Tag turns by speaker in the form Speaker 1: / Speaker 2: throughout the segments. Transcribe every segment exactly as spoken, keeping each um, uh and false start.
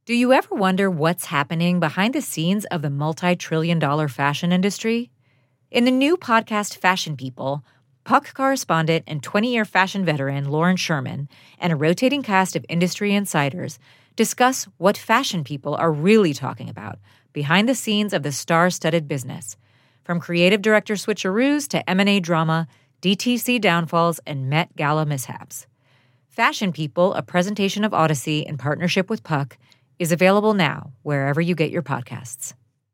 Speaker 1: Do you ever wonder what's happening behind the scenes of the multi-trillion dollar fashion industry? In the new podcast Fashion People, Puck correspondent and twenty-year fashion veteran Lauren Sherman and a rotating cast of industry insiders discuss what fashion people are really talking about behind the scenes of the star-studded business, from creative director switcheroos to M and A drama, D T C downfalls, and Met Gala mishaps. Fashion People, a presentation of Odyssey in partnership with Puck, is available now wherever you get your podcasts.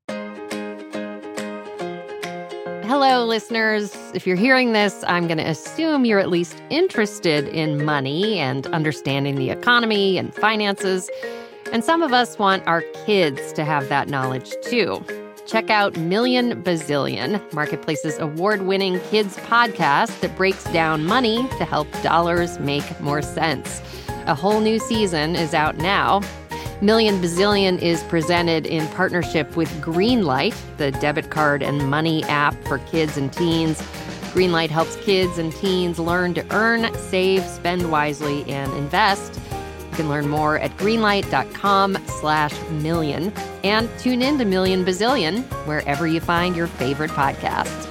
Speaker 2: Hello, listeners. If you're hearing this, I'm going to assume you're at least interested in money and understanding the economy and finances. And some of us want our kids to have that knowledge, too. Check out Million Bazillion, Marketplace's award-winning kids podcast that breaks down money to help dollars make more sense. A whole new season is out now. Million Bazillion is presented in partnership with Greenlight, the debit card and money app for kids and teens. Greenlight helps kids and teens learn to earn, save, spend wisely, and invest. You can learn more at greenlight.com slash million and tune in to Million Bazillion wherever you find your favorite podcasts.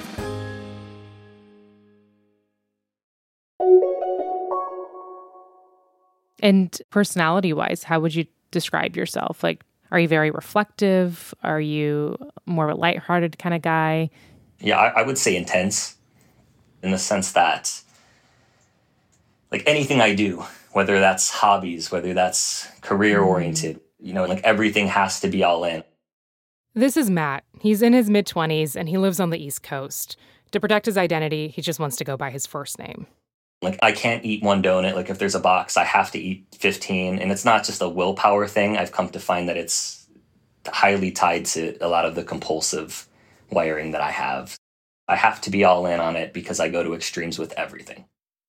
Speaker 3: And personality-wise, how would you describe yourself? Like, are you very reflective? Are you more of a lighthearted kind of guy?
Speaker 4: Yeah, I, I would say intense in the sense that, like, anything I do, whether that's hobbies, whether that's career-oriented, you know, like everything has to be all in.
Speaker 3: This is Matt. He's in his mid-twenties and he lives on the East Coast. To protect his identity, he just wants to go by his first name.
Speaker 4: Like, I can't eat one donut. Like, if there's a box, I have to eat fifteen. And it's not just a willpower thing. I've come to find that it's highly tied to a lot of the compulsive wiring that I have. I have to be all in on it because I go to extremes with everything.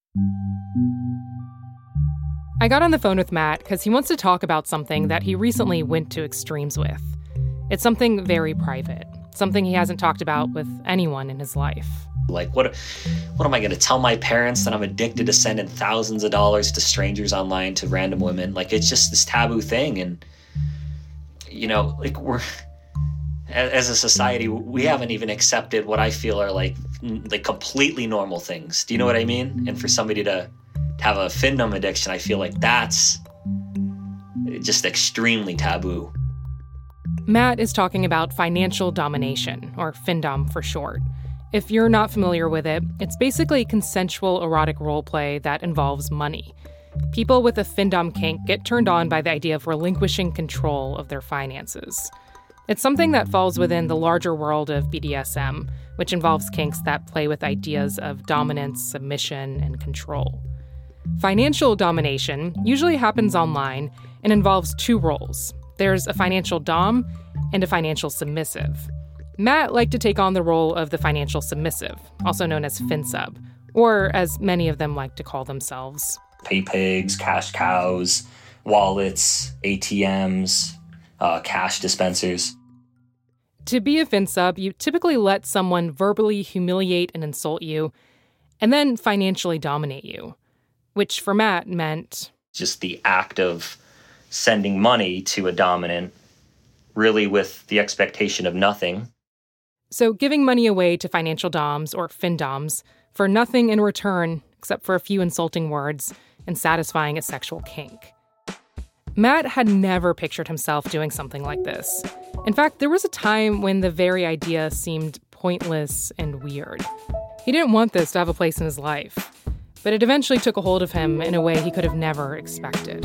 Speaker 3: I got on the phone with Matt because he wants to talk about something that he recently went to extremes with. It's something very private, something he hasn't talked about with anyone in his life.
Speaker 5: Like, what what am I going to tell my parents that I'm addicted to sending thousands of dollars to strangers online to random women? Like, it's just this taboo thing. And, you know, like, we're, as a society, we haven't even accepted what I feel are, like, like completely normal things. Do you know what I mean? And for somebody to have a findom addiction, I feel like that's just extremely taboo.
Speaker 3: Matt is talking about financial domination, or findom for short. If you're not familiar with it, it's basically consensual erotic roleplay that involves money. People with a findom kink get turned on by the idea of relinquishing control of their finances. It's something that falls within the larger world of B D S M, which involves kinks that play with ideas of dominance, submission, and control. Financial domination usually happens online and involves two roles. There's a financial dom and a financial submissive. Matt liked to take on the role of the financial submissive, also known as FinSub, or as many of them like to call themselves.
Speaker 4: Pay pigs, cash cows, wallets, A T Ms, uh, cash dispensers.
Speaker 3: To be a FinSub, you typically let someone verbally humiliate and insult you, and then financially dominate you, which for Matt meant
Speaker 4: just the act of sending money to a dominant, really with the expectation of nothing.
Speaker 3: So giving money away to financial doms, or findoms, for nothing in return except for a few insulting words and satisfying a sexual kink. Matt had never pictured himself doing something like this. In fact, there was a time when the very idea seemed pointless and weird. He didn't want this to have a place in his life, but it eventually took a hold of him in a way he could have never expected.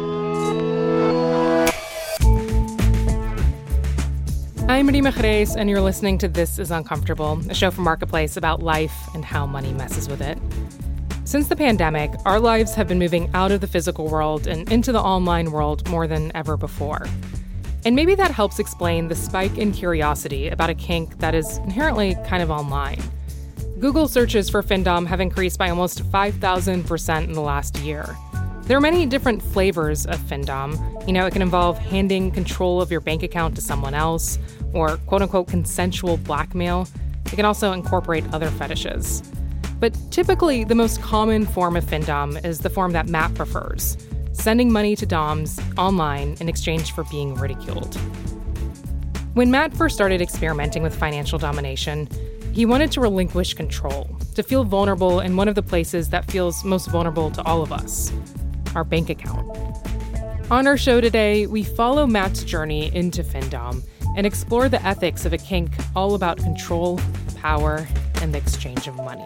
Speaker 3: I'm Rima Jerez, and you're listening to This is Uncomfortable, a show from Marketplace about life and how money messes with it. Since the pandemic, our lives have been moving out of the physical world and into the online world more than ever before. And maybe that helps explain the spike in curiosity about a kink that is inherently kind of online. Google searches for findom have increased by almost five thousand percent in the last year. There are many different flavors of findom. You know, it can involve handing control of your bank account to someone else, or quote-unquote consensual blackmail. It can also incorporate other fetishes. But typically, the most common form of findom is the form that Matt prefers, sending money to doms online in exchange for being ridiculed. When Matt first started experimenting with financial domination, he wanted to relinquish control, to feel vulnerable in one of the places that feels most vulnerable to all of us, our bank account. On our show today, we follow Matt's journey into Findom and explore the ethics of a kink all about control, power, and the exchange of money.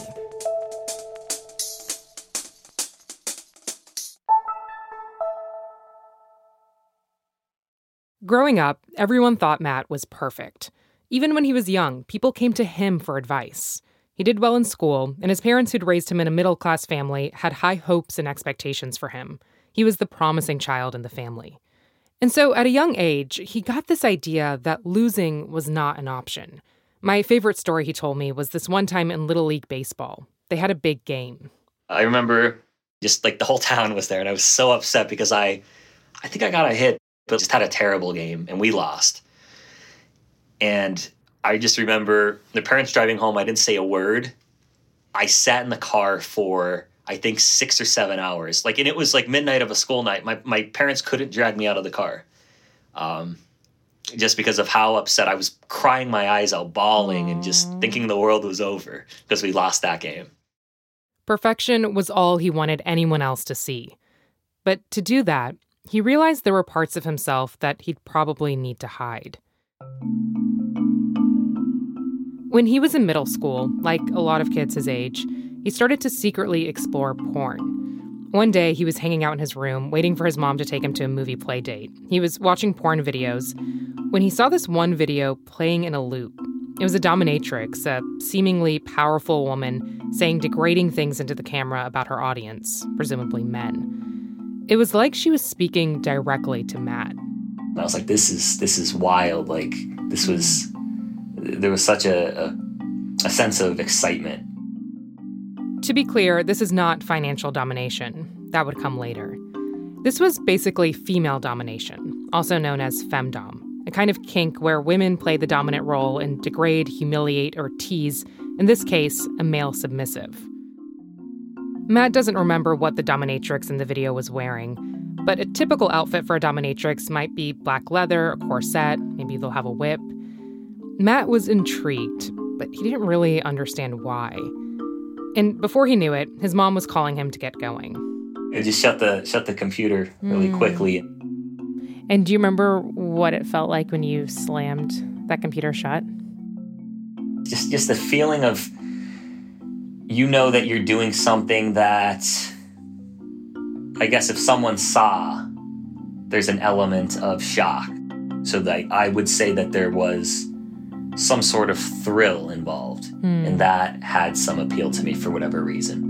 Speaker 3: Growing up, everyone thought Matt was perfect. Even when he was young, people came to him for advice. He did well in school, and his parents, who'd raised him in a middle-class family, had high hopes and expectations for him. He was the promising child in the family. And so at a young age, he got this idea that losing was not an option. My favorite story he told me was this one time in Little League Baseball. They had a big game.
Speaker 5: I remember just like the whole town was there, and I was so upset because I, I think I got a hit, but just had a terrible game, and we lost. And I just remember the parents driving home. I didn't say a word. I sat in the car for, I think, six or seven hours. Like, and it was like midnight of a school night. My my parents couldn't drag me out of the car, um, just because of how upset I was, crying my eyes out, bawling, Aww. And just thinking the world was over because we lost that game.
Speaker 3: Perfection was all he wanted anyone else to see. But to do that, he realized there were parts of himself that he'd probably need to hide. When he was in middle school, like a lot of kids his age, he started to secretly explore porn. One day, he was hanging out in his room, waiting for his mom to take him to a movie play date. He was watching porn videos when he saw this one video playing in a loop. It was a dominatrix, a seemingly powerful woman, saying degrading things into the camera about her audience, presumably men. It was like she was speaking directly to Matt.
Speaker 4: I was like, this is this is wild. Like, this was, there was such a, a, a sense of excitement.
Speaker 3: To be clear, this is not financial domination. That would come later. This was basically female domination, also known as femdom, a kind of kink where women play the dominant role and degrade, humiliate, or tease, in this case, a male submissive. Matt doesn't remember what the dominatrix in the video was wearing, but a typical outfit for a dominatrix might be black leather, a corset, maybe they'll have a whip. Matt was intrigued, but he didn't really understand why. And before he knew it, his mom was calling him to get going.
Speaker 4: I just shut the shut the computer really mm. quickly.
Speaker 3: And do you remember what it felt like when you slammed that computer shut?
Speaker 4: Just just the feeling of, you know that you're doing something that, I guess if someone saw, there's an element of shock. So that I would say that there was some sort of thrill involved, mm. and that had some appeal to me for whatever reason.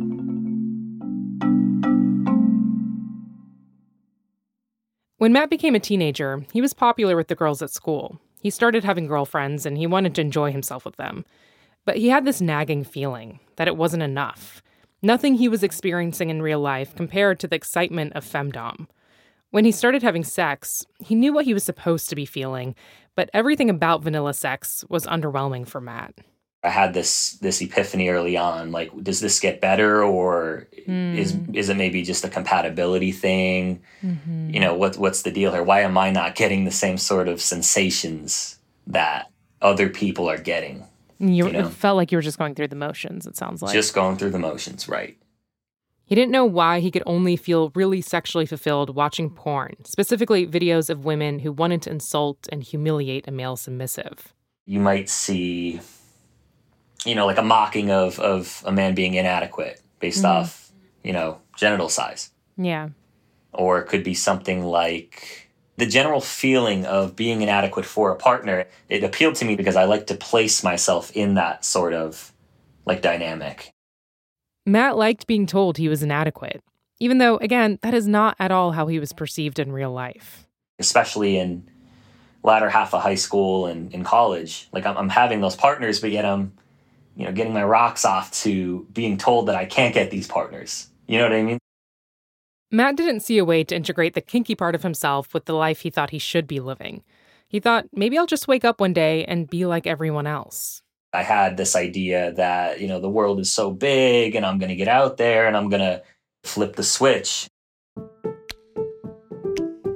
Speaker 3: When Matt became a teenager, he was popular with the girls at school. He started having girlfriends, and he wanted to enjoy himself with them. But he had this nagging feeling that it wasn't enough. Nothing he was experiencing in real life compared to the excitement of femdom. When he started having sex, he knew what he was supposed to be feeling, but everything about vanilla sex was underwhelming for Matt.
Speaker 4: I had this this epiphany early on, like, does this get better, or mm. is is it maybe just a compatibility thing? Mm-hmm. You know, what what's the deal here? Why am I not getting the same sort of sensations that other people are getting?
Speaker 3: You,
Speaker 4: you know?
Speaker 3: It felt like you were just going through the motions, it sounds like.
Speaker 4: Just going through the motions, right.
Speaker 3: He didn't know why he could only feel really sexually fulfilled watching porn, specifically videos of women who wanted to insult and humiliate a male submissive.
Speaker 4: You might see, you know, like a mocking of, of a man being inadequate based mm. off, you know, genital size.
Speaker 3: Yeah.
Speaker 4: Or it could be something like the general feeling of being inadequate for a partner. It appealed to me because I like to place myself in that sort of, like, dynamic.
Speaker 3: Matt liked being told he was inadequate, even though, again, that is not at all how he was perceived in real life.
Speaker 4: Especially in latter half of high school and in college. Like, I'm, I'm having those partners, but yet I'm, you know, getting my rocks off to being told that I can't get these partners. You know what I mean?
Speaker 3: Matt didn't see a way to integrate the kinky part of himself with the life he thought he should be living. He thought, maybe I'll just wake up one day and be like everyone else.
Speaker 4: I had this idea that, you know, the world is so big and I'm going to get out there and I'm going to flip the switch.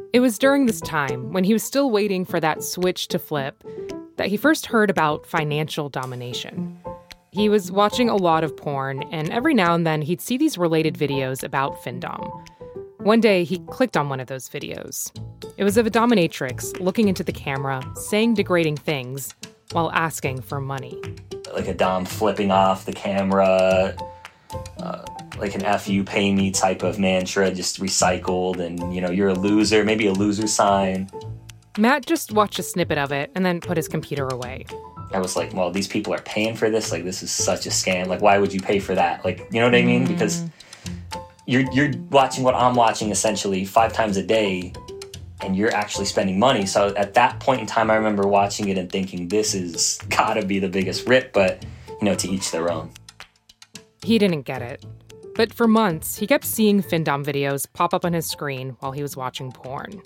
Speaker 3: It was during this time, when he was still waiting for that switch to flip, that he first heard about financial domination. He was watching a lot of porn, and every now and then he'd see these related videos about Findom. One day, he clicked on one of those videos. It was of a dominatrix looking into the camera, saying degrading things, while asking for money.
Speaker 4: Like a dom flipping off the camera, uh, like an F you pay me type of mantra, just recycled, and, you know, you're a loser, maybe a loser sign.
Speaker 3: Matt just watched a snippet of it and then put his computer away.
Speaker 4: I was like, well, these people are paying for this? Like, this is such a scam. Like, why would you pay for that? Like, you know what I mean? Because you're you're watching what I'm watching essentially five times a day, and you're actually spending money. So at that point in time, I remember watching it and thinking, this is gotta be the biggest rip, but, you know, to each their own.
Speaker 3: He didn't get it. But for months, he kept seeing Findom videos pop up on his screen while he was watching porn.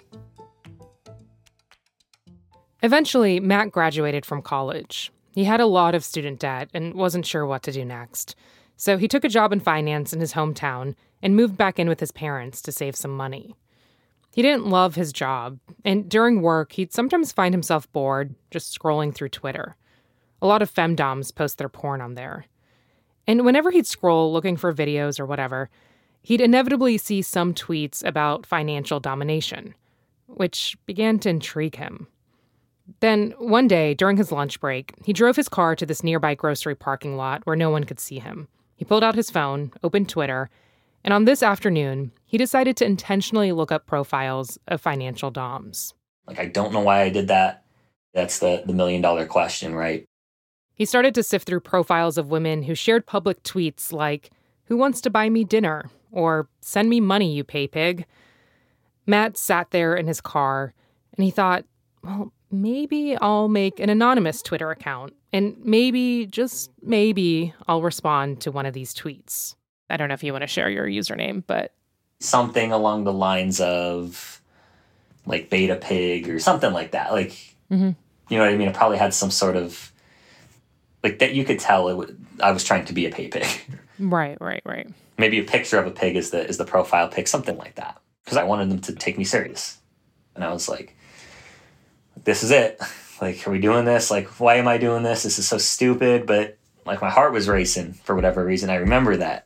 Speaker 3: Eventually, Matt graduated from college. He had a lot of student debt and wasn't sure what to do next. So he took a job in finance in his hometown and moved back in with his parents to save some money. He didn't love his job, and during work, he'd sometimes find himself bored just scrolling through Twitter. A lot of femdoms post their porn on there. And whenever he'd scroll looking for videos or whatever, he'd inevitably see some tweets about financial domination, which began to intrigue him. Then, one day, during his lunch break, he drove his car to this nearby grocery parking lot where no one could see him. He pulled out his phone, opened Twitter, and on this afternoon, he decided to intentionally look up profiles of financial doms.
Speaker 4: Like, I don't know why I did that. That's the, the million-dollar question, right?
Speaker 3: He started to sift through profiles of women who shared public tweets like, "Who wants to buy me dinner?" or "Send me money, you pay pig." Matt sat there in his car, and he thought, well, maybe I'll make an anonymous Twitter account, and maybe, just maybe, I'll respond to one of these tweets. I don't know if you want to share your username, but...
Speaker 4: Something along the lines of, like, beta pig or something like that. Like, mm-hmm. You know what I mean? It probably had some sort of, like, that you could tell it w- I was trying to be a pay pig.
Speaker 3: Right, right, right.
Speaker 4: Maybe a picture of a pig is the is the profile pic, something like that. Because I wanted them to take me serious. And I was like, this is it. Like, are we doing this? Like, why am I doing this? This is so stupid. But, like, my heart was racing for whatever reason. I remember that.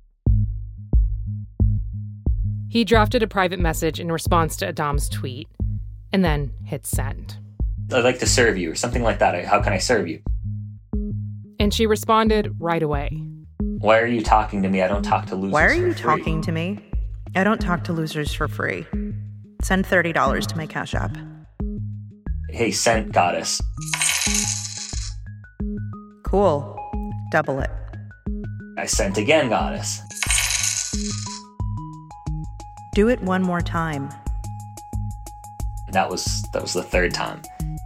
Speaker 3: He drafted a private message in response to Adam's tweet, and then hit send.
Speaker 4: I'd like to serve you, or something like that. How can I serve you?
Speaker 3: And she responded right away.
Speaker 4: Why are you talking to me? I don't talk to losers for free.
Speaker 6: Why are you talking to me? I don't talk to losers for free. Send thirty dollars to my Cash App.
Speaker 4: Hey, sent goddess.
Speaker 6: Cool. Double it.
Speaker 4: I sent again, goddess.
Speaker 6: Do it one more time.
Speaker 4: That was that was the third time.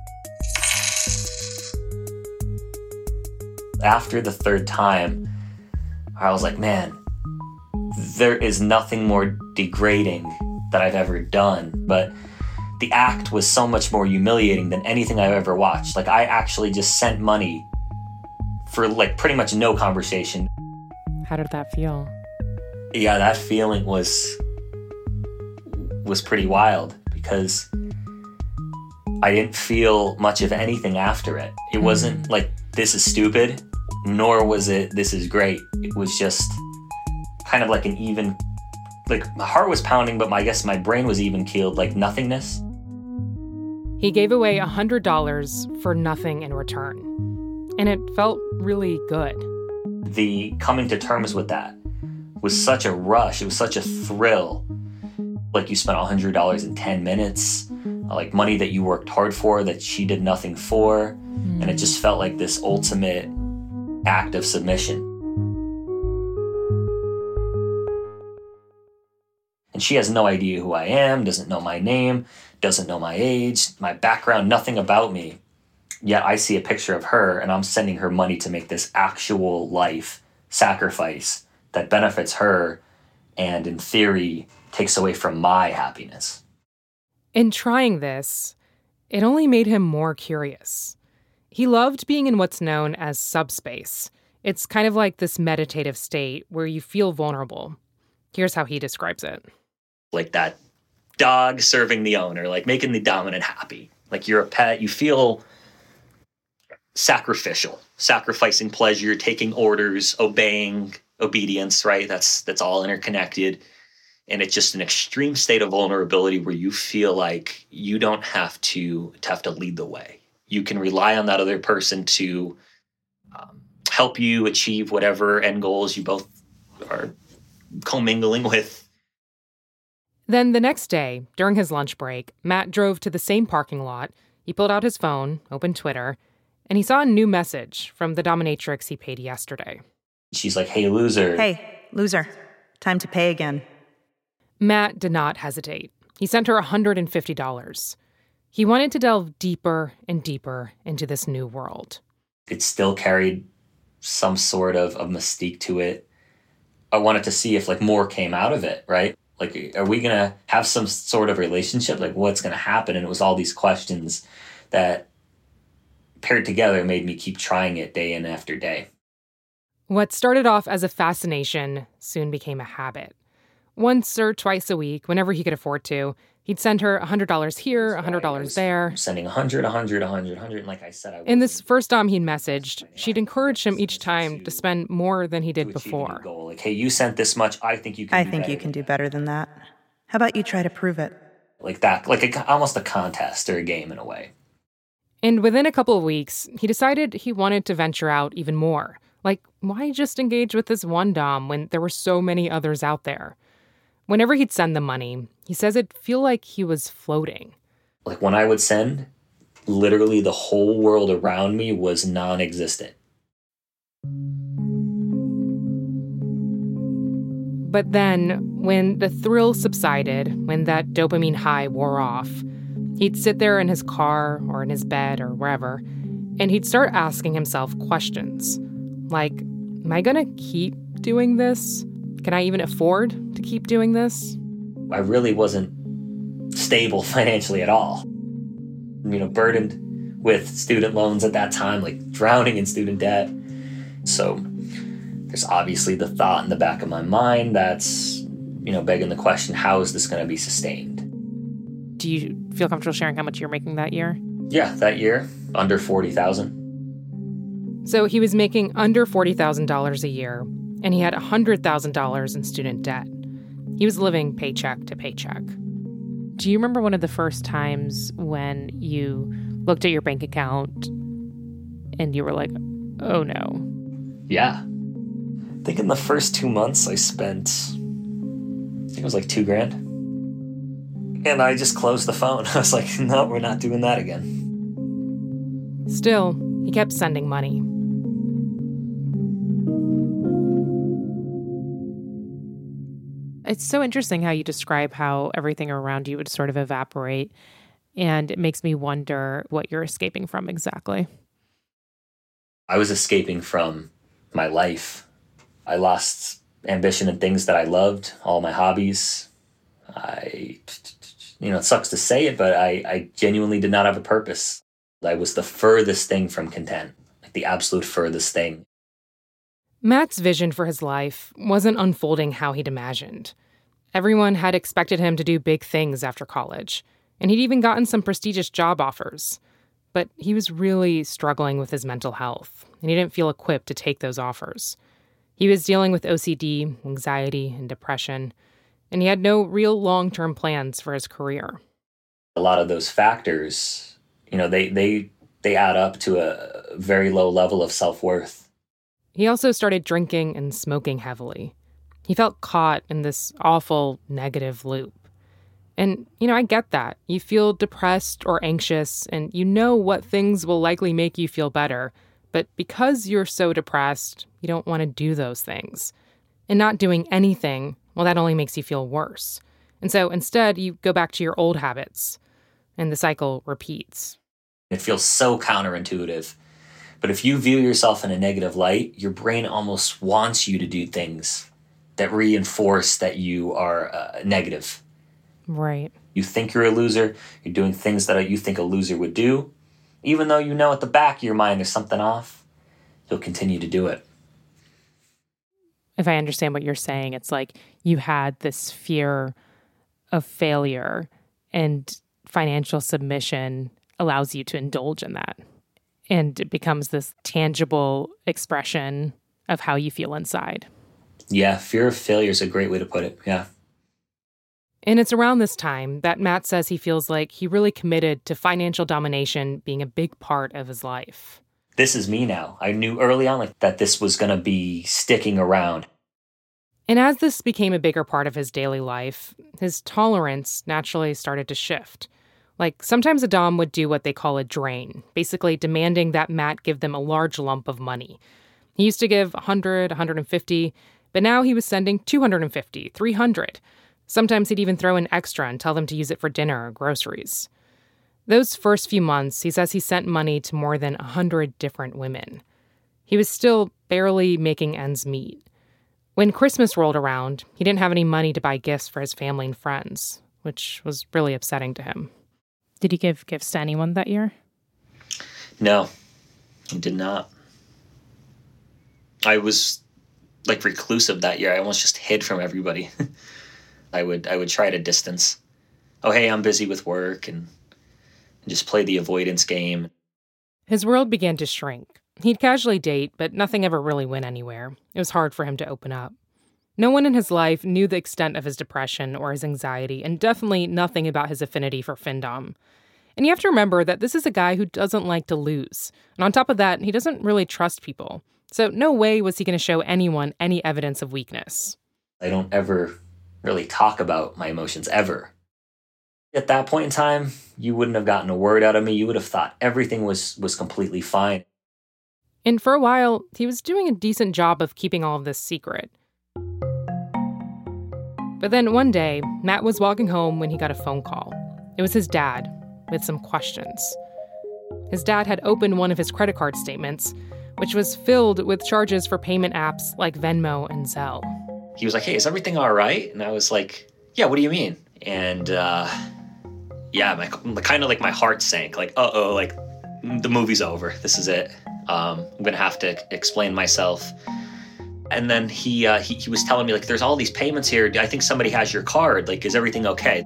Speaker 4: After the third time, I was like, man, there is nothing more degrading that I've ever done. But the act was so much more humiliating than anything I've ever watched. Like, I actually just sent money for, like, pretty much no conversation.
Speaker 3: How did that feel?
Speaker 4: Yeah, that feeling was was pretty wild because I didn't feel much of anything after it. It mm. wasn't like, this is stupid, nor was it, this is great. It was just kind of like an even, like, my heart was pounding, but my, I guess my brain was even keeled, like nothingness.
Speaker 3: He gave away one hundred dollars for nothing in return, and it felt really good.
Speaker 4: The coming to terms with that was such a rush. It was such a thrill. Like, you spent one hundred dollars in ten minutes, like money that you worked hard for that she did nothing for. Mm. And it just felt like this ultimate act of submission. And she has no idea who I am, doesn't know my name, doesn't know my age, my background, nothing about me. Yet I see a picture of her and I'm sending her money to make this actual life sacrifice that benefits her and, in theory, takes away from my happiness.
Speaker 3: In trying this, it only made him more curious. He loved being in what's known as subspace. It's kind of like this meditative state where you feel vulnerable. Here's how he describes it.
Speaker 4: Like that
Speaker 5: dog serving the owner, like making the dominant happy. Like you're a pet, you feel sacrificial, sacrificing pleasure, taking orders, obeying, obedience, right? That's that's all interconnected. And it's just an extreme state of vulnerability where you feel like you don't have to, to have to lead the way. You can rely on that other person to um, help you achieve whatever end goals you both are commingling with.
Speaker 3: Then the next day, during his lunch break, Matt drove to the same parking lot. He pulled out his phone, opened Twitter, and he saw a new message from the dominatrix he paid yesterday.
Speaker 4: She's like, hey, loser.
Speaker 6: Hey, loser. Time to pay again.
Speaker 3: Matt did not hesitate. He sent her one hundred fifty dollars. He wanted to delve deeper and deeper into this new world.
Speaker 4: It still carried some sort of, of mystique to it. I wanted to see if like more came out of it, right? Like, are we going to have some sort of relationship? Like, what's going to happen? And it was all these questions that paired together made me keep trying it day in after day.
Speaker 3: What started off as a fascination soon became a habit. Once or twice a week, whenever he could afford to, he'd send her one hundred dollars here, one hundred dollars there.
Speaker 4: Sending one hundred, one hundred, one hundred, one hundred. And like I said, I
Speaker 3: In this first dom he'd messaged, she'd encouraged him each time to spend more than he did before.
Speaker 4: Goal. Like, hey, you sent this much. I think you can
Speaker 6: I
Speaker 4: do
Speaker 6: think
Speaker 4: better
Speaker 6: you can
Speaker 4: than
Speaker 6: do
Speaker 4: that.
Speaker 6: better than that. How about you try to prove it?
Speaker 4: Like that, like a, almost a contest or a game in a way.
Speaker 3: And within a couple of weeks, he decided he wanted to venture out even more. Like, why just engage with this one dom when there were so many others out there? Whenever he'd send them money, he says it'd feel like he was floating.
Speaker 4: Like when I would send, literally the whole world around me was non-existent.
Speaker 3: But then, when the thrill subsided, when that dopamine high wore off, he'd sit there in his car or in his bed or wherever, and he'd start asking himself questions. Like, am I gonna keep doing this? Can I even afford to keep doing this?
Speaker 4: I really wasn't stable financially at all. You know, burdened with student loans at that time, like drowning in student debt. So there's obviously the thought in the back of my mind that's, you know, begging the question, how is this going to be sustained?
Speaker 3: Do you feel comfortable sharing how much you're making that year?
Speaker 4: Yeah, that year, under forty thousand dollars.
Speaker 3: So he was making under forty thousand dollars a year, and he had one hundred thousand dollars in student debt. He was living paycheck to paycheck. Do you remember one of the first times when you looked at your bank account and you were like, oh no?
Speaker 4: Yeah. I think in the first two months I spent, I think it was like two grand. And I just closed the phone. I was like, no, we're not doing that again.
Speaker 3: Still, he kept sending money. It's so interesting how you describe how everything around you would sort of evaporate, and it makes me wonder what you're escaping from exactly.
Speaker 4: I was escaping from my life. I lost ambition in things that I loved, all my hobbies. I, you know, it sucks to say it, but I, I genuinely did not have a purpose. I was the furthest thing from content, like the absolute furthest thing.
Speaker 3: Matt's vision for his life wasn't unfolding how he'd imagined. Everyone had expected him to do big things after college, and he'd even gotten some prestigious job offers. But he was really struggling with his mental health, and he didn't feel equipped to take those offers. He was dealing with O C D, anxiety, and depression, and he had no real long-term plans for his career.
Speaker 4: A lot of those factors, you know, they they they add up to a very low level of self-worth.
Speaker 3: He also started drinking and smoking heavily. He felt caught in this awful negative loop. And, you know, I get that. You feel depressed or anxious, and you know what things will likely make you feel better. But because you're so depressed, you don't want to do those things. And not doing anything, well, that only makes you feel worse. And so instead, you go back to your old habits, and the cycle repeats.
Speaker 4: It feels so counterintuitive. But if you view yourself in a negative light, your brain almost wants you to do things that reinforce that you are uh, negative.
Speaker 3: Right.
Speaker 4: You think you're a loser. You're doing things that you think a loser would do. Even though you know at the back of your mind there's something off, you'll continue to do it.
Speaker 3: If I understand what you're saying, it's like you had this fear of failure, and financial submission allows you to indulge in that. And it becomes this tangible expression of how you feel inside.
Speaker 4: Yeah, fear of failure is a great way to put it. Yeah.
Speaker 3: And it's around this time that Matt says he feels like he really committed to financial domination being a big part of his life.
Speaker 4: This is me now. I knew early on like that this was going to be sticking around.
Speaker 3: And as this became a bigger part of his daily life, his tolerance naturally started to shift. Like, sometimes Adam would do what they call a drain, basically demanding that Matt give them a large lump of money. He used to give one hundred, one hundred fifty, but now he was sending two hundred fifty, three hundred. Sometimes he'd even throw in extra and tell them to use it for dinner or groceries. Those first few months, he says he sent money to more than one hundred different women. He was still barely making ends meet. When Christmas rolled around, he didn't have any money to buy gifts for his family and friends, which was really upsetting to him. Did he give gifts to anyone that year?
Speaker 5: No, he did not. I was like reclusive that year. I almost just hid from everybody. I would I would try to distance. Oh, hey, I'm busy with work, and, and just play the avoidance game.
Speaker 3: His world began to shrink. He'd casually date, but nothing ever really went anywhere. It was hard for him to open up. No one in his life knew the extent of his depression or his anxiety, and definitely nothing about his affinity for Findom. And you have to remember that this is a guy who doesn't like to lose. And on top of that, he doesn't really trust people. So no way was he going to show anyone any evidence of weakness.
Speaker 4: I don't ever really talk about my emotions, ever. At that point in time, you wouldn't have gotten a word out of me. You would have thought everything was was completely fine.
Speaker 3: And for a while, he was doing a decent job of keeping all of this secret. But then one day, Matt was walking home when he got a phone call. It was his dad, with some questions. His dad had opened one of his credit card statements, which was filled with charges for payment apps like Venmo and Zelle.
Speaker 5: He was like, hey, is everything all right? And I was like, yeah, what do you mean? And uh, yeah, my, kind of like my heart sank. Like, uh-oh, like the movie's over. This is it. Um, I'm going to have to explain myself. And then he, uh, he he was telling me, like, there's all these payments here. I think somebody has your card. Like, is everything okay?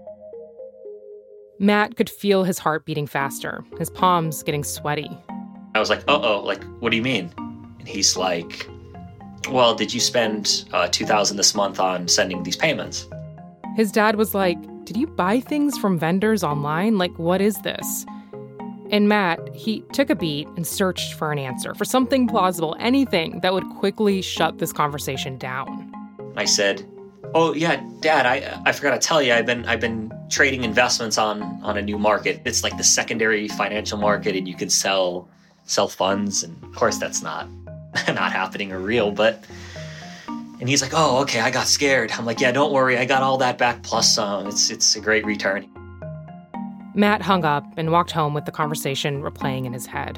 Speaker 3: Matt could feel his heart beating faster, his palms getting sweaty.
Speaker 5: I was like, uh-oh, like, what do you mean? And he's like, well, did you spend uh, two thousand dollars this month on sending these payments?
Speaker 3: His dad was like, did you buy things from vendors online? Like, what is this? And Matt, he took a beat and searched for an answer, for something plausible, anything that would quickly shut this conversation down.
Speaker 5: I said, oh, yeah, Dad, I I forgot to tell you, I've been I've been trading investments on, on a new market. It's like the secondary financial market, and you can sell sell funds. And of course, that's not not happening or real, but... And he's like, oh, okay, I got scared. I'm like, yeah, don't worry, I got all that back plus some. It's it's a great return.
Speaker 3: Matt hung up and walked home with the conversation replaying in his head.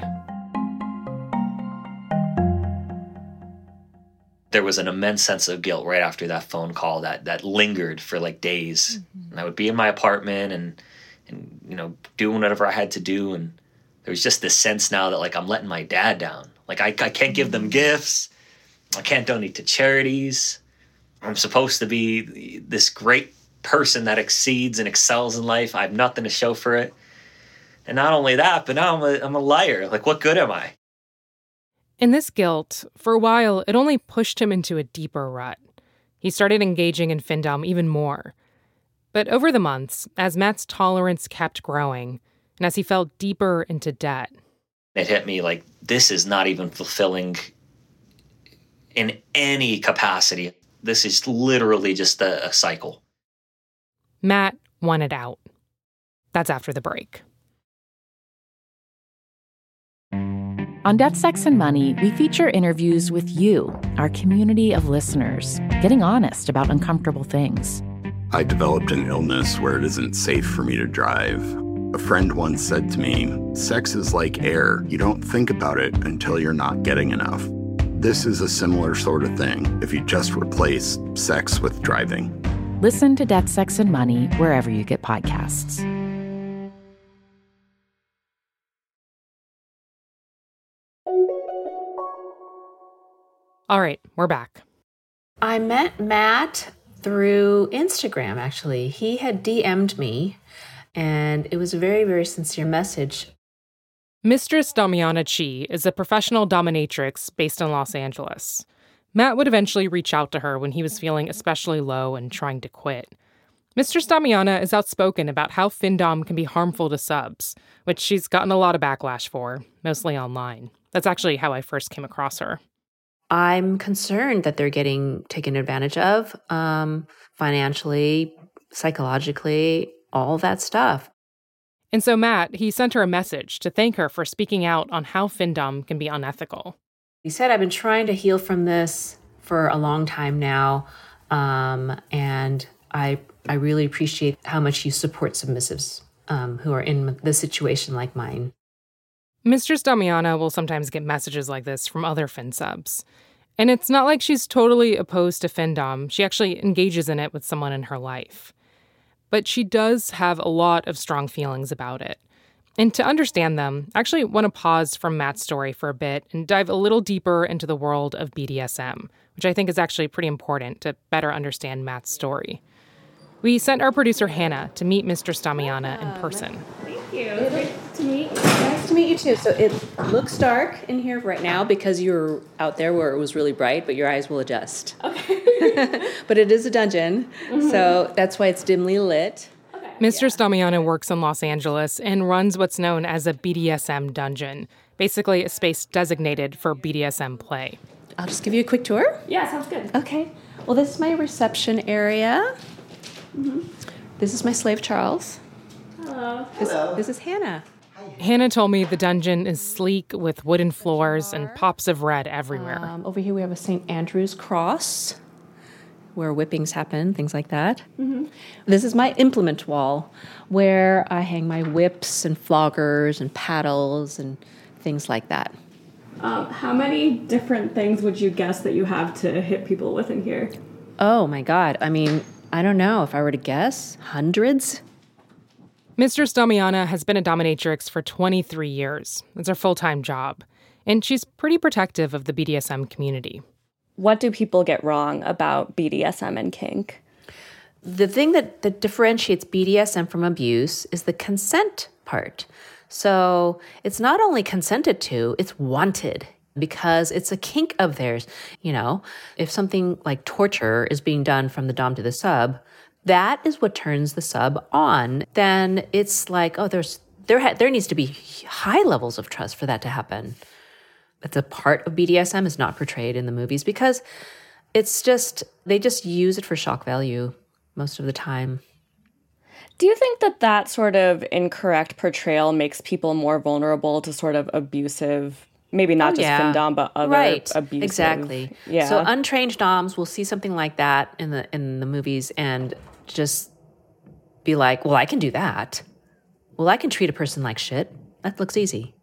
Speaker 5: There was an immense sense of guilt right after that phone call that that lingered for like days. Mm-hmm. And I would be in my apartment and, and, you know, doing whatever I had to do. And there was just this sense now that, like, I'm letting my dad down. Like, I, I can't give them gifts. I can't donate to charities. I'm supposed to be this great person that exceeds and excels in life. I have nothing to show for it. And not only that, but now I'm a, I'm a liar. Like, what good am I?
Speaker 3: And this guilt, for a while, it only pushed him into a deeper rut. He started engaging in Findom even more. But over the months, as Matt's tolerance kept growing, and as he fell deeper into debt,
Speaker 5: it hit me like, this is not even fulfilling in any capacity. This is literally just a, a cycle.
Speaker 3: Matt wanted out. That's after the break.
Speaker 7: On Debt, Sex, and Money, we feature interviews with you, our community of listeners, getting honest about uncomfortable things.
Speaker 8: I developed an illness where it isn't safe for me to drive. A friend once said to me, sex is like air. You don't think about it until you're not getting enough. This is a similar sort of thing if you just replace sex with driving.
Speaker 7: Listen to Debt, Sex, and Money wherever you get podcasts.
Speaker 3: All right, we're back.
Speaker 9: I met Matt through Instagram, actually. He had D M'd me, and it was a very, very sincere message.
Speaker 3: Mistress Damiana Chi is a professional dominatrix based in Los Angeles. Matt would eventually reach out to her when he was feeling especially low and trying to quit. Mistress Damiana is outspoken about how Findom can be harmful to subs, which she's gotten a lot of backlash for, mostly online. That's actually how I first came across her.
Speaker 9: I'm concerned that they're getting taken advantage of, um, financially, psychologically, all that stuff.
Speaker 3: And so Matt, he sent her a message to thank her for speaking out on how Findom can be unethical.
Speaker 9: He said, I've been trying to heal from this for a long time now, um, and I I really appreciate how much you support submissives um, who are in this situation like mine.
Speaker 3: Mistress Damiana will sometimes get messages like this from other Fin subs. And it's not like she's totally opposed to Findom. She actually engages in it with someone in her life. But she does have a lot of strong feelings about it. And to understand them, I actually want to pause from Matt's story for a bit and dive a little deeper into the world of B D S M, which I think is actually pretty important to better understand Matt's story. We sent our producer Hannah to meet Mistress Damiana in person.
Speaker 10: Thank you. It's great to meet. Nice to meet you too. So it looks dark in here right now because you're out there where it was really bright, but your eyes will adjust. Okay. But it is a dungeon, mm-hmm. so that's why it's dimly lit. Okay.
Speaker 3: Mistress yeah. Damiana works in Los Angeles and runs what's known as a B D S M dungeon, basically a space designated for B D S M play.
Speaker 10: I'll just give you a quick tour.
Speaker 11: Yeah, sounds good.
Speaker 10: Okay. Well, this is my reception area. Mm-hmm. This is my slave, Charles.
Speaker 11: Hello.
Speaker 10: This,
Speaker 11: Hello.
Speaker 10: This is Hannah.
Speaker 3: Hannah told me the dungeon is sleek with wooden floors and pops of red everywhere.
Speaker 10: Um, over here we have a Saint Andrew's cross where whippings happen, things like that. Mm-hmm. This is my implement wall where I hang my whips and floggers and paddles and things like that.
Speaker 11: Um, how many different things would you guess that you have to hit people with in here?
Speaker 10: Oh, my God. I mean, I don't know. If I were to guess, hundreds?
Speaker 3: Mistress Damiana has been a dominatrix for twenty-three years. It's her full-time job. And she's pretty protective of the B D S M community.
Speaker 12: What do people get wrong about B D S M and kink?
Speaker 9: The thing that, that differentiates B D S M from abuse is the consent part. So it's not only consented to, it's wanted. Because it's a kink of theirs. You know, if something like torture is being done from the dom to the sub, that is what turns the sub on. Then it's like, oh, there's there ha- there needs to be high levels of trust for that to happen. But the part of B D S M is not portrayed in the movies because it's just, they just use it for shock value most of the time.
Speaker 12: Do you think that that sort of incorrect portrayal makes people more vulnerable to sort of abusive, maybe not
Speaker 9: oh,
Speaker 12: just
Speaker 9: yeah.
Speaker 12: Findom, but other
Speaker 9: right.
Speaker 12: abusive?
Speaker 9: Exactly.
Speaker 12: Yeah.
Speaker 9: So untrained doms will see something like that in the in the movies and just be like, well, I can do that. Well, I can treat a person like shit. That looks easy.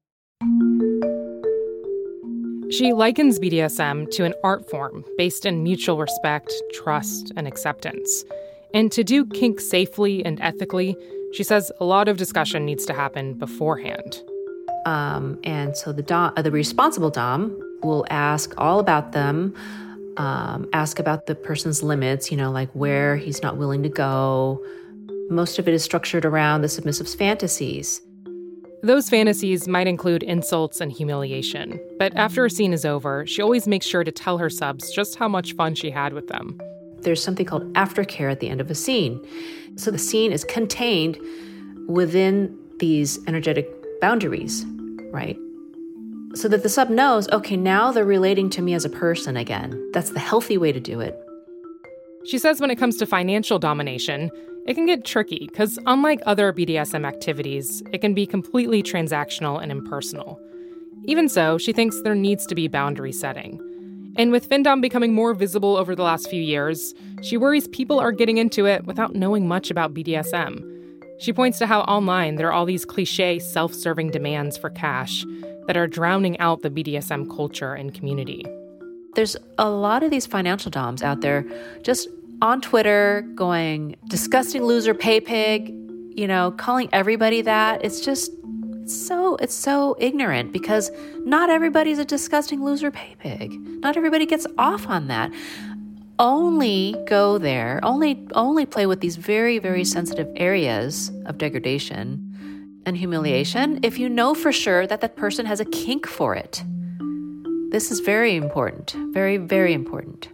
Speaker 3: She likens B D S M to an art form based in mutual respect, trust, and acceptance. And to do kink safely and ethically, she says a lot of discussion needs to happen beforehand.
Speaker 9: Um, and so the dom, uh, the responsible dom will ask all about them, um, ask about the person's limits, you know, like where he's not willing to go. Most of it is structured around the submissive's fantasies.
Speaker 3: Those fantasies might include insults and humiliation, but after a scene is over, she always makes sure to tell her subs just how much fun she had with them.
Speaker 9: There's something called aftercare at the end of a scene. So the scene is contained within these energetic boundaries, right? So that the sub knows, okay, now they're relating to me as a person again. That's the healthy way to do it.
Speaker 3: She says when it comes to financial domination, it can get tricky because unlike other B D S M activities, it can be completely transactional and impersonal. Even so, she thinks there needs to be boundary setting. And with Findom becoming more visible over the last few years, she worries people are getting into it without knowing much about B D S M. She points to how online there are all these cliché self-serving demands for cash that are drowning out the B D S M culture and community.
Speaker 9: There's a lot of these financial doms out there just on Twitter going, disgusting loser pay pig, you know, calling everybody that. It's just it's so it's so ignorant because not everybody's a disgusting loser pay pig. Not everybody gets off on that. only go there, only only play with these very, very sensitive areas of degradation and humiliation if you know for sure that that person has a kink for it. This is very important, very, very important.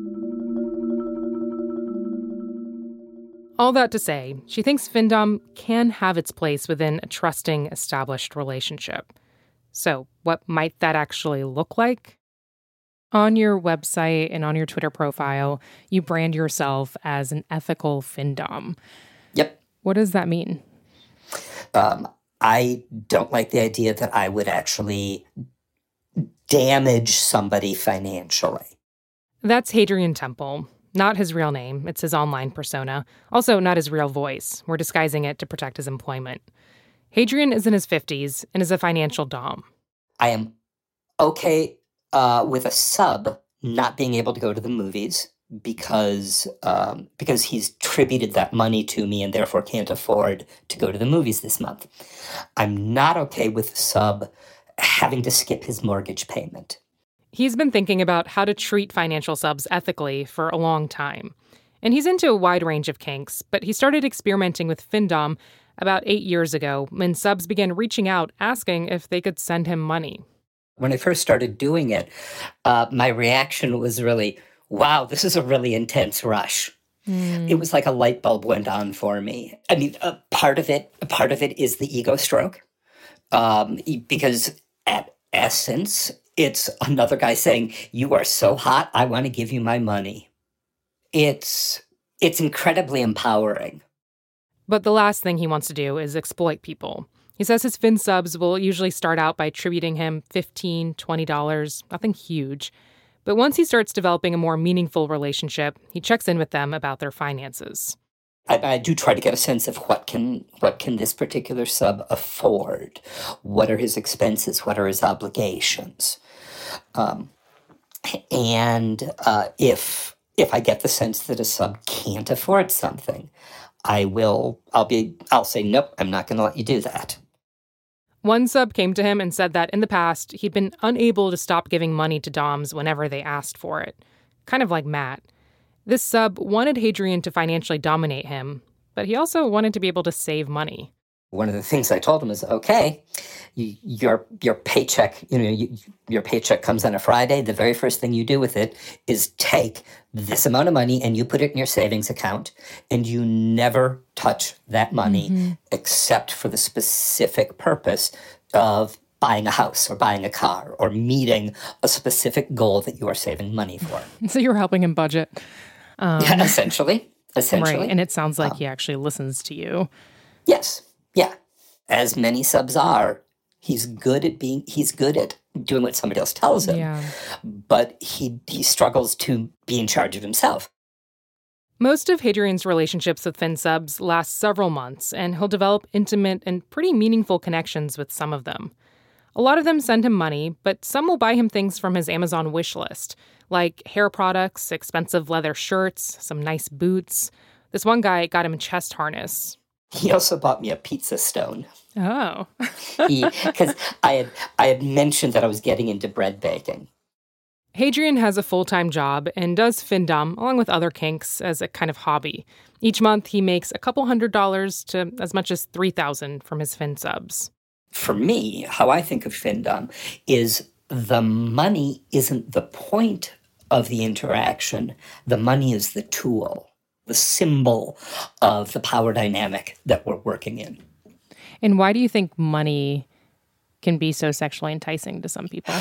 Speaker 3: All that to say, she thinks Findom can have its place within a trusting, established relationship. So what might that actually look like? On your website and on your Twitter profile, you brand yourself as an ethical Findom.
Speaker 13: Yep.
Speaker 3: What does that mean?
Speaker 13: Um, I don't like the idea that I would actually damage somebody financially.
Speaker 3: That's Hadrian Temple. Not his real name. It's his online persona. Also, not his real voice. We're disguising it to protect his employment. Hadrian is in his fifties and is a financial dom.
Speaker 13: I am okay uh, with a sub not being able to go to the movies because um, because he's tributed that money to me and therefore can't afford to go to the movies this month. I'm not okay with a sub having to skip his mortgage payment.
Speaker 3: He's been thinking about how to treat financial subs ethically for a long time. And he's into a wide range of kinks, but he started experimenting with Findom about eight years ago when subs began reaching out asking if they could send him money.
Speaker 13: When I first started doing it, uh, my reaction was really, wow, this is a really intense rush. Mm. It was like a light bulb went on for me. I mean, a part of it, a part of it is the ego stroke, um, because at essence, it's another guy saying, you are so hot, I want to give you my money. It's it's incredibly empowering.
Speaker 3: But the last thing he wants to do is exploit people. He says his Fin subs will usually start out by tributing him fifteen dollars, twenty dollars, nothing huge. But once he starts developing a more meaningful relationship, he checks in with them about their finances.
Speaker 13: I, I do try to get a sense of what can what can this particular sub afford? What are his expenses? What are his obligations? Um, and uh, if if I get the sense that a sub can't afford something, I will I'll be I'll say nope, I'm not going to let you do that.
Speaker 3: One sub came to him and said that in the past he'd been unable to stop giving money to doms whenever they asked for it, kind of like Matt. This sub wanted Hadrian to financially dominate him, but he also wanted to be able to save money.
Speaker 13: One of the things I told him is, okay, you, your your paycheck, you know, you, your paycheck comes on a Friday. The very first thing you do with it is take this amount of money and you put it in your savings account, and you never touch that money mm-hmm. except for the specific purpose of buying a house or buying a car or meeting a specific goal that you are saving money for.
Speaker 3: So you're helping him budget.
Speaker 13: Um, yeah, essentially. Essentially.
Speaker 3: Right, and it sounds like
Speaker 13: um,
Speaker 3: he actually listens to you.
Speaker 13: Yes. Yeah, as many subs are. He's good at being, he's good at doing what somebody else tells him,
Speaker 3: yeah.
Speaker 13: but he he struggles to be in charge of himself.
Speaker 3: Most of Hadrian's relationships with Fin subs last several months, and he'll develop intimate and pretty meaningful connections with some of them. A lot of them send him money, but some will buy him things from his Amazon wish list, like hair products, expensive leather shirts, some nice boots. This one guy got him a chest harness.
Speaker 13: He also bought me a pizza stone.
Speaker 3: Oh.
Speaker 13: Because I had I had mentioned that I was getting into bread baking.
Speaker 3: Hadrian has a full-time job and does Findom, along with other kinks, as a kind of hobby. Each month, he makes a couple hundred dollars to as much as three thousand dollars from his Fin subs.
Speaker 13: For me, how I think of Findom is the money isn't the point of the interaction. The money is the tool, the symbol of the power dynamic that we're working in.
Speaker 3: And why do you think money can be so sexually enticing to some people?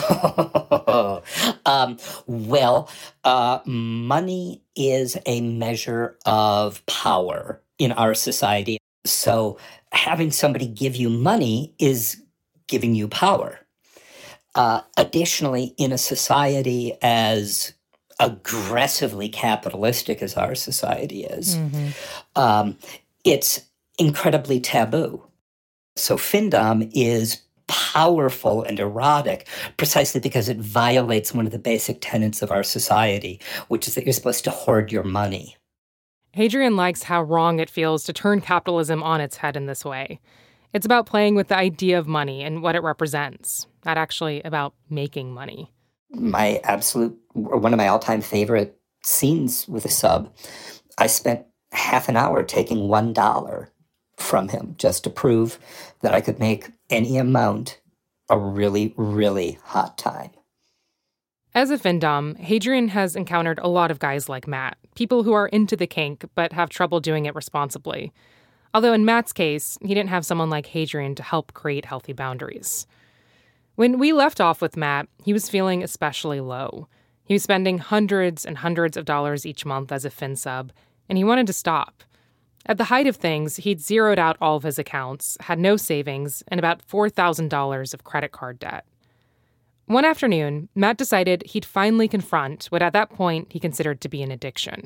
Speaker 13: um, well, uh, money is a measure of power in our society. So having somebody give you money is giving you power. Uh, additionally, in a society as aggressively capitalistic as our society is, mm-hmm. um, it's incredibly taboo. So Findom is powerful and erotic precisely because it violates one of the basic tenets of our society, which is that you're supposed to hoard your money.
Speaker 3: Hadrian likes how wrong it feels to turn capitalism on its head in this way. It's about playing with the idea of money and what it represents, not actually about making money.
Speaker 13: My absolute, one of my all-time favorite scenes with a sub, I spent half an hour taking one dollar from him just to prove that I could make any amount a really, really hot time.
Speaker 3: As a findom, Hadrian has encountered a lot of guys like Matt, people who are into the kink but have trouble doing it responsibly. Although in Matt's case, he didn't have someone like Hadrian to help create healthy boundaries. When we left off with Matt, he was feeling especially low. He was spending hundreds and hundreds of dollars each month as a fin sub, and he wanted to stop. At the height of things, he'd zeroed out all of his accounts, had no savings, and about four thousand dollars of credit card debt. One afternoon, Matt decided he'd finally confront what at that point he considered to be an addiction.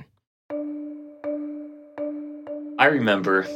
Speaker 5: I remember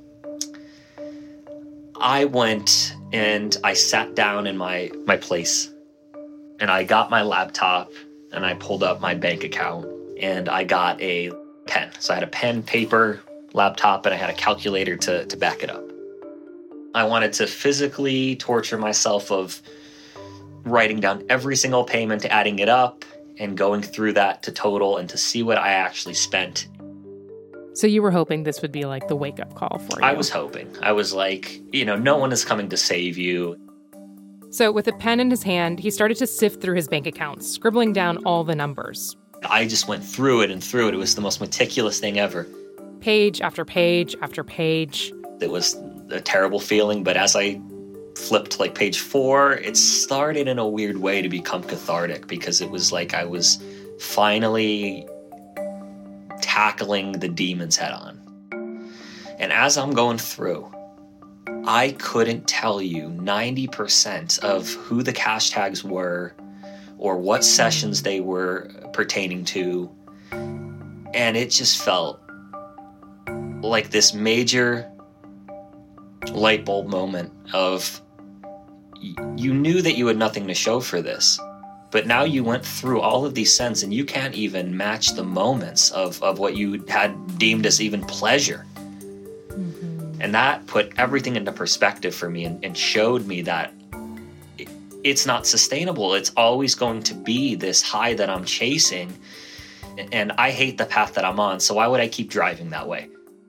Speaker 5: I went and I sat down in my, my place, and I got my laptop and I pulled up my bank account and I got a pen. So I had a pen, paper, laptop, and I had a calculator to, to back it up. I wanted to physically torture myself of writing down every single payment, adding it up, and going through that to total and to see what I actually spent.
Speaker 3: So you were hoping this would be like the wake-up call for you?
Speaker 5: I was hoping. I was like, you know, no one is coming to save you.
Speaker 3: So with a pen in his hand, he started to sift through his bank accounts, scribbling down all the numbers.
Speaker 5: I just went through it and through it. It was the most meticulous thing ever.
Speaker 3: Page after page after page.
Speaker 5: It was a terrible feeling, but as I flipped like page four, it started in a weird way to become cathartic because it was like I was finally tackling the demons head on. And as I'm going through, I couldn't tell you ninety percent of who the cash tags were or what sessions they were pertaining to. And it just felt like this major light bulb moment of you knew that you had nothing to show for this, but now you went through all of these cents and you can't even match the moments of, of what you had deemed as even pleasure. Mm-hmm. And that put everything into perspective for me and, and showed me that it, it's not sustainable. It's always going to be this high that I'm chasing, and I hate the path that I'm on, so why would I keep driving that way?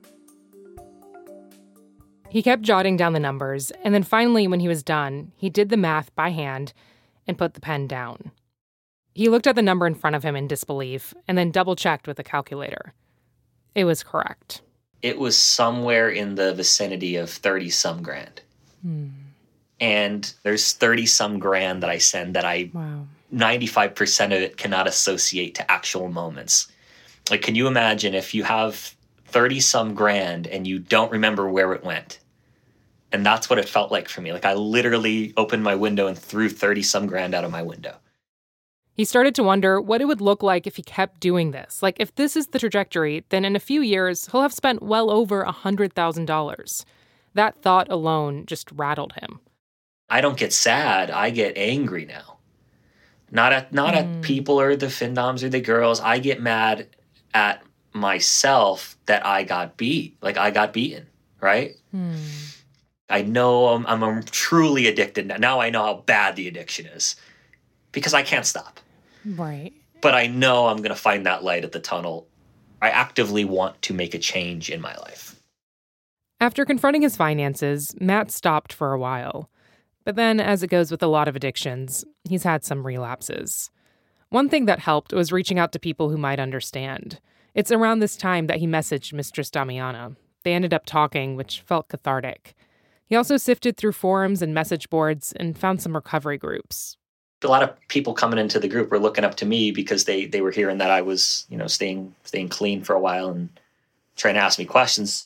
Speaker 3: He kept jotting down the numbers, and then finally, when he was done, he did the math by hand and put the pen down. He looked at the number in front of him in disbelief and then double-checked with the calculator. It was correct.
Speaker 5: It was somewhere in the vicinity of thirty-some grand. Hmm. And there's thirty-some grand that I send that I, wow. ninety-five percent of it cannot associate to actual moments. Like, can you imagine if you have thirty-some grand and you don't remember where it went? And that's what it felt like for me. Like, I literally opened my window and threw thirty-some grand out of my window.
Speaker 3: He started to wonder what it would look like if he kept doing this. Like, if this is the trajectory, then in a few years, he'll have spent well over one hundred thousand dollars. That thought alone just rattled him.
Speaker 5: I don't get sad. I get angry now. Not at not mm. at people or the findoms or the girls. I get mad at myself that I got beat. Like, I got beaten, right? Mm. I know I'm, I'm, I'm truly addicted. Now I know how bad the addiction is because I can't stop.
Speaker 3: Right.
Speaker 5: But I know I'm going to find that light at the tunnel. I actively want to make a change in my life.
Speaker 3: After confronting his finances, Matt stopped for a while. But then, as it goes with a lot of addictions, he's had some relapses. One thing that helped was reaching out to people who might understand. It's around this time that he messaged Mistress Damiana. They ended up talking, which felt cathartic. He also sifted through forums and message boards and found some recovery groups.
Speaker 5: A lot of people coming into the group were looking up to me because they, they were hearing that I was, you know, staying staying clean for a while and trying to ask me questions.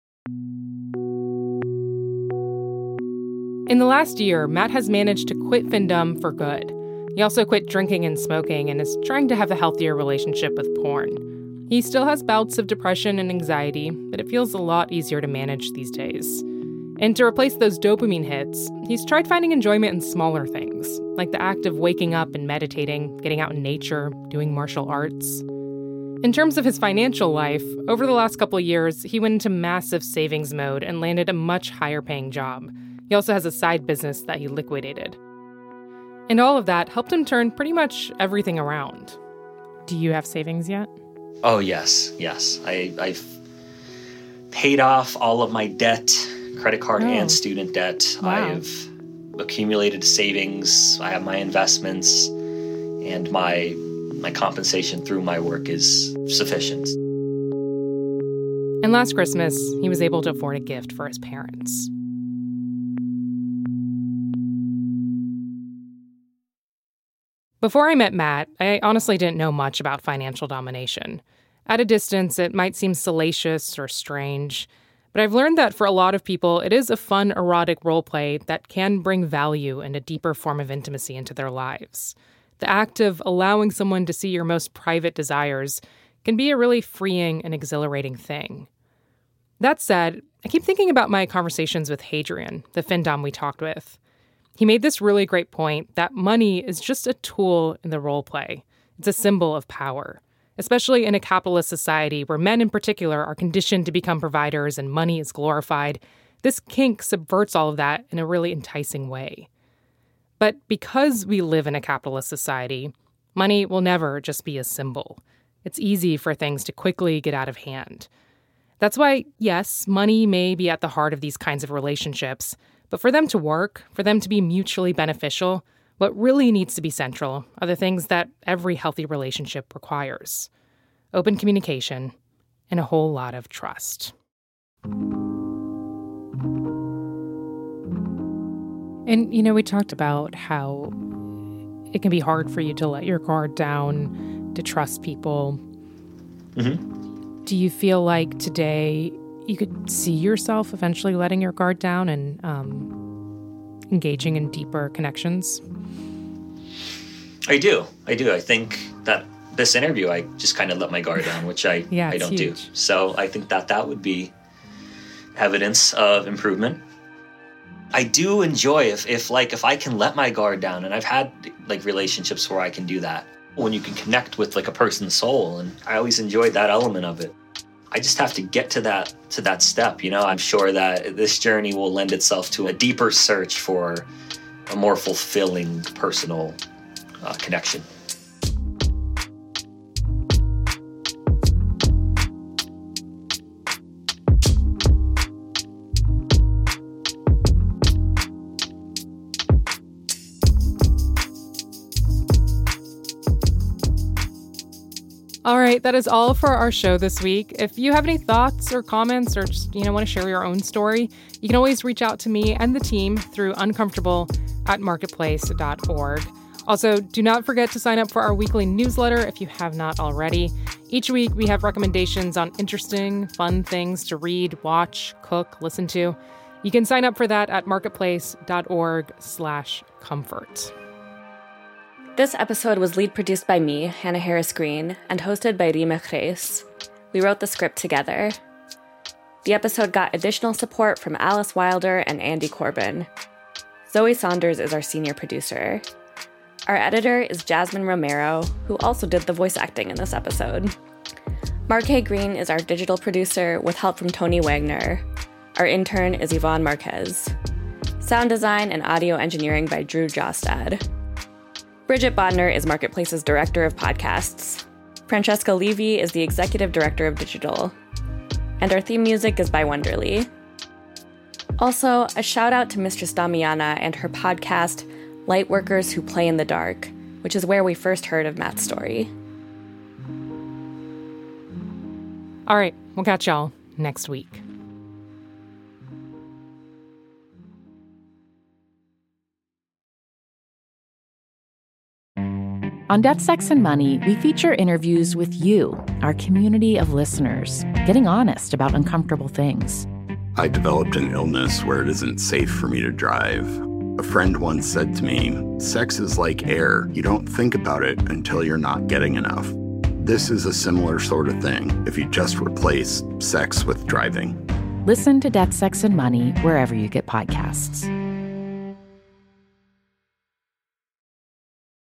Speaker 3: In the last year, Matt has managed to quit findom for good. He also quit drinking and smoking and is trying to have a healthier relationship with porn. He still has bouts of depression and anxiety, but it feels a lot easier to manage these days. And to replace those dopamine hits, he's tried finding enjoyment in smaller things, like the act of waking up and meditating, getting out in nature, doing martial arts. In terms of his financial life, over the last couple of years, he went into massive savings mode and landed a much higher-paying job. He also has a side business that he liquidated. And all of that helped him turn pretty much everything around. Do you have savings yet?
Speaker 5: Oh, yes, yes. I, I've paid off all of my debt, credit card
Speaker 3: Oh.
Speaker 5: and student debt.
Speaker 3: Wow.
Speaker 5: I've accumulated savings. I have my investments, and my my compensation through my work is sufficient.
Speaker 3: And last Christmas, he was able to afford a gift for his parents. Before I met Matt, I honestly didn't know much about financial domination. At a distance, it might seem salacious or strange, but I've learned that for a lot of people, it is a fun, erotic roleplay that can bring value and a deeper form of intimacy into their lives. The act of allowing someone to see your most private desires can be a really freeing and exhilarating thing. That said, I keep thinking about my conversations with Hadrian, the FinDom we talked with. He made this really great point that money is just a tool in the role play. It's a symbol of power, especially in a capitalist society where men in particular are conditioned to become providers and money is glorified. This kink subverts all of that in a really enticing way. But because we live in a capitalist society, money will never just be a symbol. It's easy for things to quickly get out of hand. That's why, yes, money may be at the heart of these kinds of relationships, but for them to work, for them to be mutually beneficial, what really needs to be central are the things that every healthy relationship requires: open communication and a whole lot of trust. And, you know, we talked about how it can be hard for you to let your guard down, to trust people.
Speaker 5: Mm-hmm.
Speaker 3: Do you feel like today you could see yourself eventually letting your guard down and um, engaging in deeper connections?
Speaker 5: I do. I do. I think that this interview, I just kind of let my guard down, which I,
Speaker 3: yeah,
Speaker 5: I don't
Speaker 3: huge.
Speaker 5: do. So I think that that would be evidence of improvement. I do enjoy if, if like, if I can let my guard down, and I've had like relationships where I can do that, when you can connect with like a person's soul, and I always enjoyed that element of it. I just have to get to that to that step, you know. I'm sure that this journey will lend itself to a deeper search for a more fulfilling personal uh, connection.
Speaker 3: All right, that is all for our show this week. If you have any thoughts or comments or just, you know, want to share your own story, you can always reach out to me and the team through uncomfortable at marketplace dot org. Also, do not forget to sign up for our weekly newsletter if you have not already. Each week, we have recommendations on interesting, fun things to read, watch, cook, listen to. You can sign up for that at marketplace dot org slash comfort.
Speaker 12: This episode was lead produced by me, Hannah Harris Green, and hosted by Rima Kreis. We wrote the script together. The episode got additional support from Alice Wilder and Andy Corbin. Zoe Saunders is our senior producer. Our editor is Jasmine Romero, who also did the voice acting in this episode. Mark K. Green is our digital producer with help from Tony Wagner. Our intern is Yvonne Marquez. Sound design and audio engineering by Drew Jostad. Bridget Bodner is Marketplace's Director of Podcasts. Francesca Levy is the Executive Director of Digital. And our theme music is by Wonderly. Also, a shout out to Mistress Damiana and her podcast, Lightworkers Who Play in the Dark, which is where we first heard of Matt's story.
Speaker 3: All right, we'll catch y'all next week.
Speaker 7: On Debt, Sex, and Money, we feature interviews with you, our community of listeners, getting honest about uncomfortable things.
Speaker 8: I developed an illness where it isn't safe for me to drive. A friend once said to me, sex is like air. You don't think about it until you're not getting enough. This is a similar sort of thing if you just replace sex with driving.
Speaker 7: Listen to Debt, Sex, and Money wherever you get podcasts.